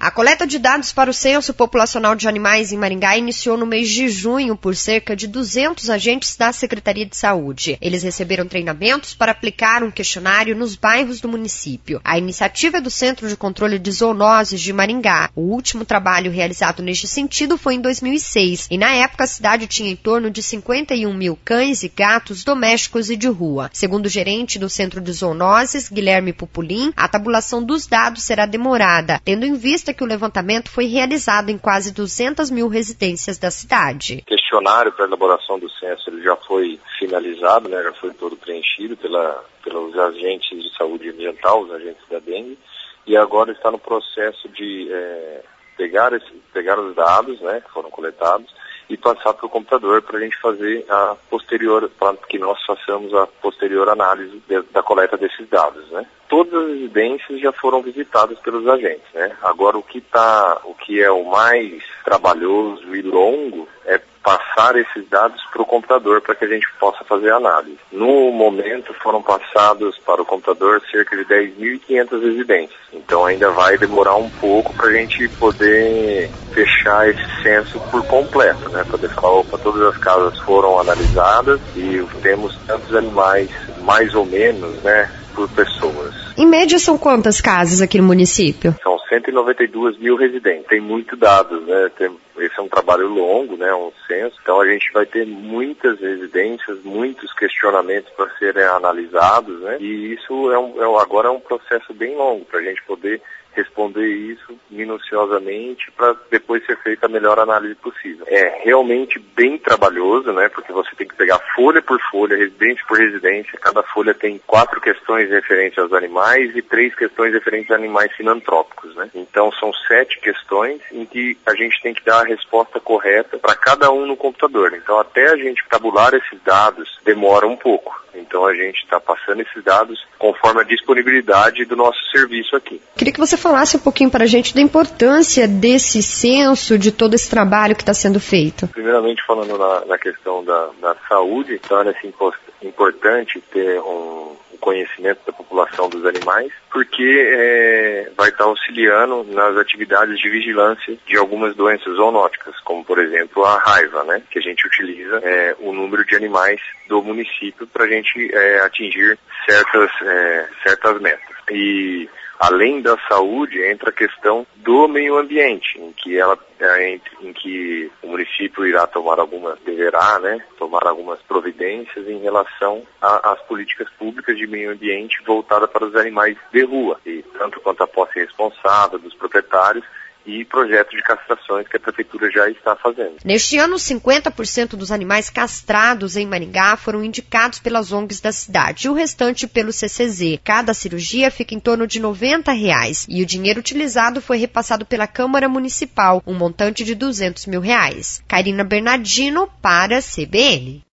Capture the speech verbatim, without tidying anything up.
A coleta de dados para o Censo Populacional de Animais em Maringá iniciou no mês de junho por cerca de duzentos agentes da Secretaria de Saúde. Eles receberam treinamentos para aplicar um questionário nos bairros do município. A iniciativa é do Centro de Controle de Zoonoses de Maringá. O último trabalho realizado neste sentido foi em dois mil e seis, e na época a cidade tinha em torno de cinquenta e um mil cães e gatos domésticos e de rua. Segundo o gerente do Centro de Zoonoses, Guilherme Pupulim, a tabulação dos dados será demorada, tendo em vista que o levantamento foi realizado em quase duzentas mil residências da cidade. O questionário para a elaboração do censo ele já foi finalizado, né, já foi todo preenchido pela, pelos agentes de saúde ambiental, os agentes da dengue, e agora está no processo de é, pegar, esse, pegar os dados, né, que foram coletados, e passar para o computador para a gente fazer a posterior, para que nós façamos a posterior análise de, da coleta desses dados, né. Todas as residências já foram visitadas pelos agentes, né. Agora o que tá, o que é o mais trabalhoso e longo é passar esses dados para o computador para que a gente possa fazer a análise. No momento foram passados para o computador cerca de dez mil e quinhentas residências. Então ainda vai demorar um pouco para a gente poder fechar esse censo por completo, né? Poder falar, opa, todas as casas foram analisadas e temos tantos animais, mais ou menos, né, por pessoas. Em média são quantas casas aqui no município? São cento e noventa e duas mil residentes. Tem muito dados, né? Tem, esse é um trabalho longo, né? Um censo. Então a gente vai ter muitas residências, muitos questionamentos para serem analisados, né? E isso é um, é, agora é um processo bem longo para a gente poder responder isso minuciosamente para depois ser feita a melhor análise possível. É realmente bem trabalhoso, né? Porque você tem que pegar folha por folha, residência por residência. Cada folha tem quatro questões referentes aos animais e três questões referentes a animais sinantrópicos, né? Então são sete questões em que a gente tem que dar a resposta correta para cada um no computador. Então até a gente tabular esses dados demora um pouco. Então a gente está passando esses dados conforme a disponibilidade do nosso serviço aqui. Queria que você falasse um pouquinho para a gente da importância desse censo, de todo esse trabalho que está sendo feito. Primeiramente falando na, na questão da, da saúde, torna-se importante ter um conhecimento da população dos animais, porque é, vai estar auxiliando nas atividades de vigilância de algumas doenças zoonóticas, como por exemplo a raiva, né, que a gente utiliza é, o número de animais do município para a gente é, atingir certas, é, certas metas. E além da saúde, entra a questão do meio ambiente, em que ela, é, em que o município irá tomar algumas, deverá, né, tomar algumas providências em relação às políticas públicas de meio ambiente voltada para os animais de rua, e tanto quanto a posse responsável dos proprietários e projetos de castrações que a prefeitura já está fazendo. Neste ano, cinquenta por cento dos animais castrados em Maringá foram indicados pelas O N Gs da cidade e o restante pelo C C Z. Cada cirurgia fica em torno de noventa reais e o dinheiro utilizado foi repassado pela Câmara Municipal, um montante de duzentos mil reais. Karina Bernardino para a C B N.